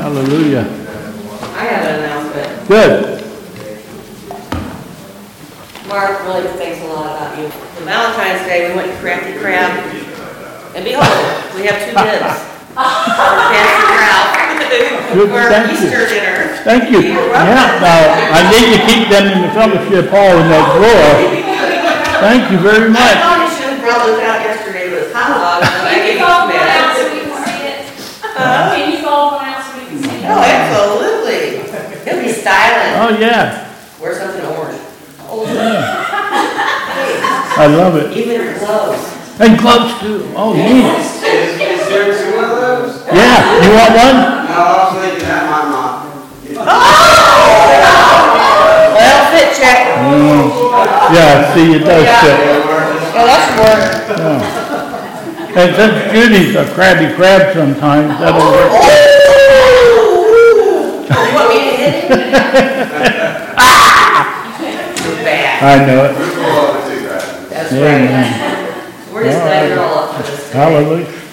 Hallelujah. I have an announcement. Good. Mark really thinks a lot about you. For Valentine's Day, we went to Crafty Crab, and behold, we have 2 bids for Pastor Ralph Good, for thank you. Easter dinner. Thank you. You're welcome. Yeah, now, I need to keep them in the fellowship hall in that drawer. Thank you very I much. thought you should have brought those out yesterday, but it's hot dogs, and I gave you Can you 2 fold one out bids. so we can see it? Can you fold one out so we can see it? Oh, absolutely. It'll be styling. Oh, yeah. Wear something orange. Oh, I love it. even your clothes. And gloves too. Oh, neat. Is there 2 of those? Yeah, you want one? No, I was thinking that might not. Well, fit check. Yeah, see, it does fit. Oh, that's work. Yeah. And since Judy's a crabby crab sometimes, that'll work. You want me to hit it? You're bad. I know it. We're going to do that. That's Yeah, right. man. We're just glad you're all up for this. Hallelujah.